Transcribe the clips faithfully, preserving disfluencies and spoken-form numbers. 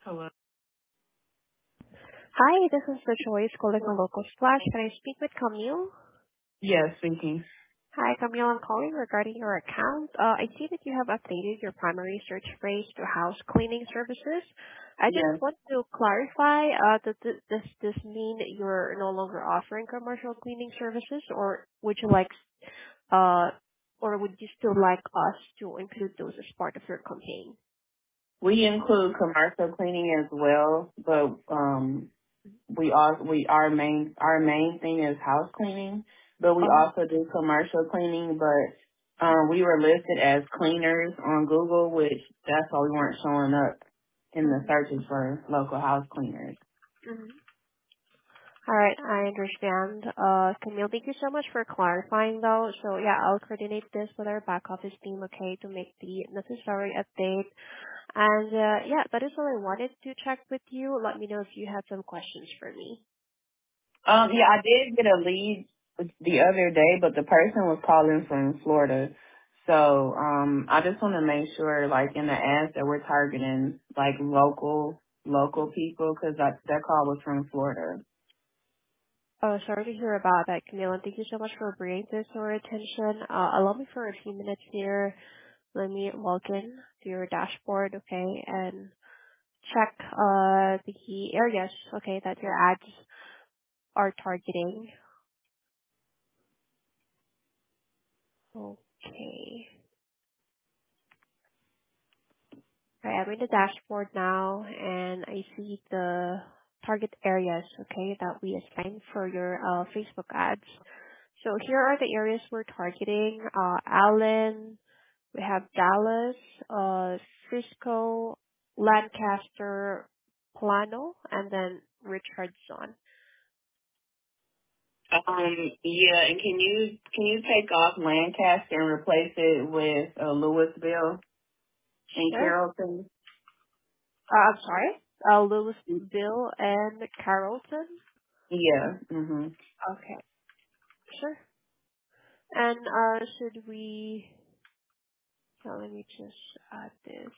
Hello. Hi, this is the Choice calling from Local Splash. Can I speak with Camille? Yes, speaking. Hi, Camille. I'm calling regarding your account. Uh, I see that you have updated your primary search phrase to house cleaning services. I just Yes. want to clarify, uh, that th- does this mean you're no longer offering commercial cleaning services, or would you like, uh, or would you still like us to include those as part of your campaign? We include commercial cleaning as well, but um we all we our main our main thing is house cleaning, but we Oh. also do commercial cleaning, but um we were listed as cleaners on Google, which that's why we weren't showing up in the Mm-hmm. searches for local house cleaners. All right, I understand. Uh, Camille, thank you so much for clarifying though. So yeah, I'll coordinate this with our back office team, okay, to make the necessary update. And uh, yeah, that is all I wanted to check with you. Let me know if you had some questions for me. Um, yeah, I did get a lead the other day, but the person was calling from Florida. So, um, I just want to make sure, like, in the ads that we're targeting, like, local, local people, because that, that call was from Florida. Oh, sorry to hear about that, Camille, and thank you so much for bringing this to our attention. Uh, allow me for a few minutes here. Let me log in to your dashboard, okay, and check uh, the areas, okay, that your ads are targeting. Okay. Right, I'm in the dashboard now, and I see the target areas, okay, that we assigned for your uh, Facebook ads. So here are the areas we're targeting. Uh, Allen, we have Dallas, uh, Frisco, Lancaster, Plano, and then Richardson. Um, yeah, and can you, can you take off Lancaster and replace it with, uh, Louisville and Sure. Carrollton? Uh, I'm sorry. Uh, Louisville and Carrollton. Yeah, hmm Okay, sure. And uh, should we? So let me just add this.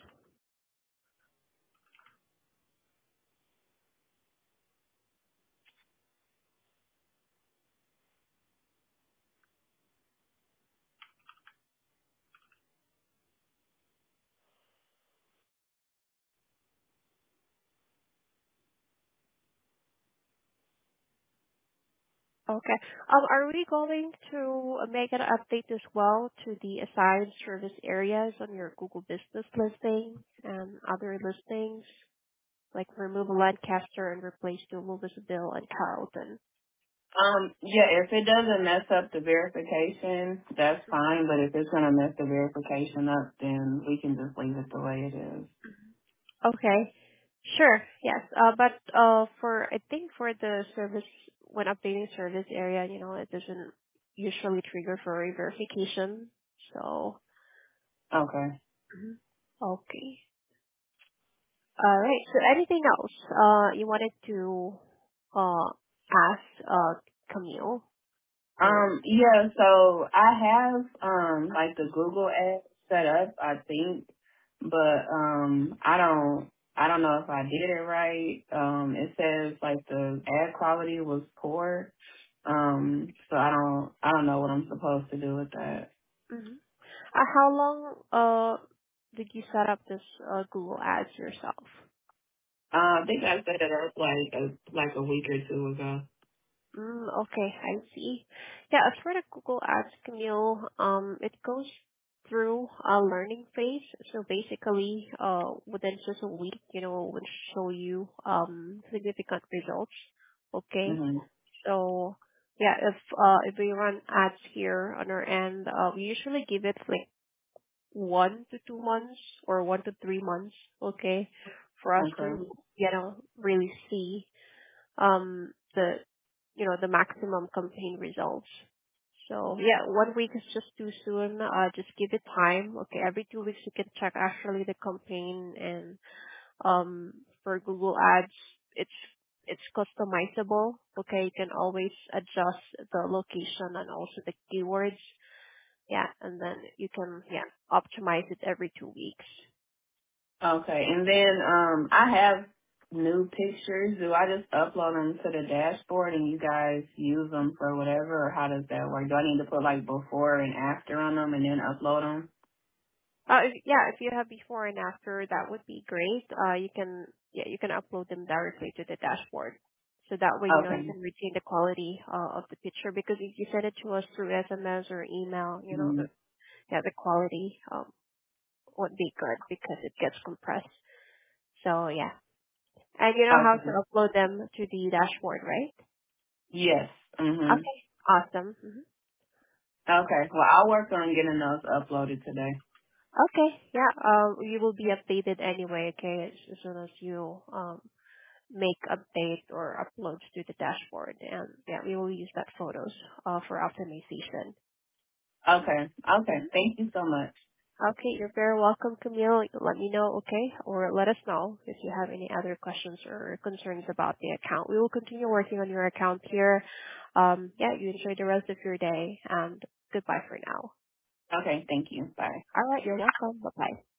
Okay. Um, are we going to make an update as well to the assigned service areas on your Google Business listing and other listings, like remove Lancaster and replace the Louisville and Carrollton? Um, yeah, if it doesn't mess up the verification, that's fine. But if it's gonna mess the verification up, then we can just leave it the way it is. Okay. Sure. Yes. Uh, but uh, for I think for the service when updating service area, you know, it doesn't usually trigger for a verification. So. Okay. Mhm. Okay. All right. So anything else uh you wanted to uh ask uh Camille or Um, yeah. So I have um like the Google ad set up, I think, but um I don't I don't know if I did it right. Um, it says like the ad quality was poor. Um, so I don't I don't know what I'm supposed to do with that. Mhm. uh, how long uh did you set up this uh, Google Ads yourself? Uh, I think I set it up like a like a week or two ago. Mm, okay, I see. Yeah, as for the Google Ads, Camille, um, it goes through a learning phase. So basically, uh, within just a week, you know, it will show you um significant results. Okay. Mhm. So yeah, if uh if we run ads here on our end, uh, we usually give it like one to two months or one to three months, okay, for us Okay. to you know really see um the you know the maximum campaign results. So yeah, one week is just too soon. Uh, just give it time. Okay, every two weeks you can check actually the campaign, and um for Google Ads, it's it's customizable. Okay, you can always adjust the location and also the keywords. Yeah, and then you can yeah optimize it every two weeks. Okay, and then um, I have new pictures. Do I just upload them to the dashboard and you guys use them for whatever, or how does that work? Do I need to put like before and after on them and then upload them? Uh, if, yeah, if you have before and after, that would be great. Uh, you can, yeah, you can upload them directly to the dashboard. So that way, you know, you Okay. can retain the quality uh, of the picture because if you send it to us through S M S or email, you know, the, Mm-hmm. yeah, the quality um, won't be good because it gets compressed. So yeah. And you know how to Okay. upload them to the dashboard, right? Yes. Mhm. Okay. Awesome. Mhm. Okay. Well, I'll work on getting those uploaded today. Okay. Yeah. Uh, you will be updated anyway. Okay, as, as soon as you um make updates or uploads to the dashboard, and yeah, we will use that photos uh for optimization. Okay. Okay. Mhm. Thank you so much. Okay, you're very welcome, Camille. Let me know, okay, or let us know if you have any other questions or concerns about the account. We will continue working on your account here. Um, yeah, you enjoy the rest of your day, and goodbye for now. Okay. Thank you. Bye. All right, you're welcome. Bye bye.